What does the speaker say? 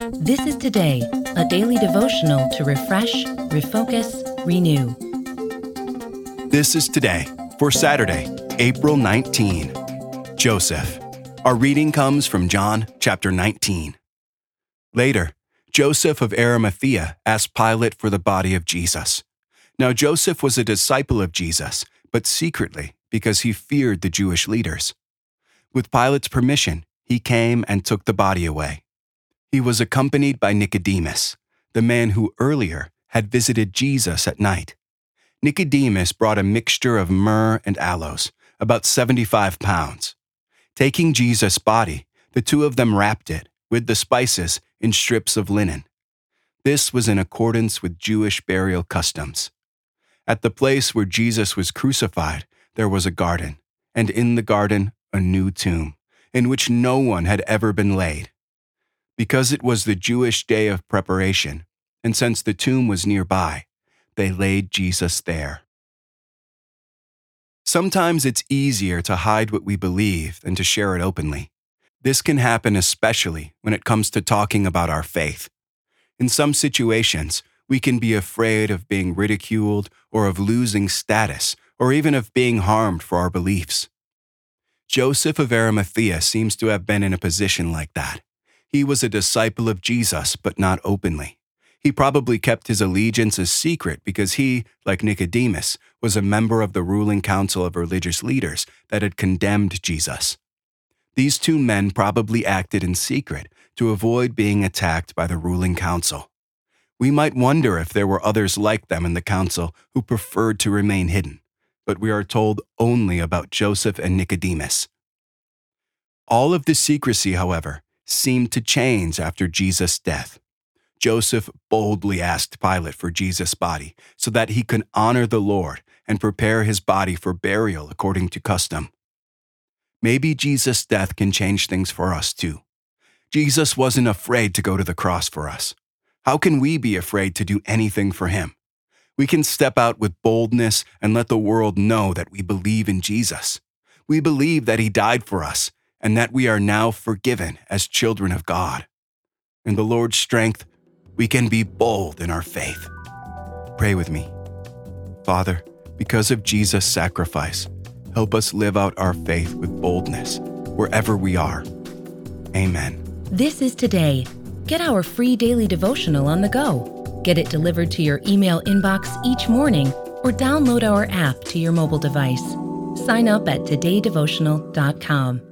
This is Today, a daily devotional to refresh, refocus, renew. This is Today for Saturday, April 19. Joseph. Our reading comes from John chapter 19. Later, Joseph of Arimathea asked Pilate for the body of Jesus. Now Joseph was a disciple of Jesus, but secretly because he feared the Jewish leaders. With Pilate's permission, he came and took the body away. He was accompanied by Nicodemus, the man who earlier had visited Jesus at night. Nicodemus brought a mixture of myrrh and aloes, about 75 pounds. Taking Jesus' body, the two of them wrapped it, with the spices, in strips of linen. This was in accordance with Jewish burial customs. At the place where Jesus was crucified, there was a garden, and in the garden a new tomb, in which no one had ever been laid. Because it was the Jewish day of preparation, and since the tomb was nearby, they laid Jesus there. Sometimes it's easier to hide what we believe than to share it openly. This can happen especially when it comes to talking about our faith. In some situations, we can be afraid of being ridiculed or of losing status or even of being harmed for our beliefs. Joseph of Arimathea seems to have been in a position like that. He was a disciple of Jesus, but not openly. He probably kept his allegiance a secret because he, like Nicodemus, was a member of the ruling council of religious leaders that had condemned Jesus. These two men probably acted in secret to avoid being attacked by the ruling council. We might wonder if there were others like them in the council who preferred to remain hidden, but we are told only about Joseph and Nicodemus. All of the secrecy, however, seemed to change after Jesus' death. Joseph boldly asked Pilate for Jesus' body so that he could honor the Lord and prepare his body for burial according to custom. Maybe Jesus' death can change things for us too. Jesus wasn't afraid to go to the cross for us. How can we be afraid to do anything for him? We can step out with boldness and let the world know that we believe in Jesus. We believe that he died for us and that we are now forgiven as children of God. In the Lord's strength, we can be bold in our faith. Pray with me. Father, because of Jesus' sacrifice, help us live out our faith with boldness wherever we are. Amen. This is Today. Get our free daily devotional on the go. Get it delivered to your email inbox each morning or download our app to your mobile device. Sign up at todaydevotional.com.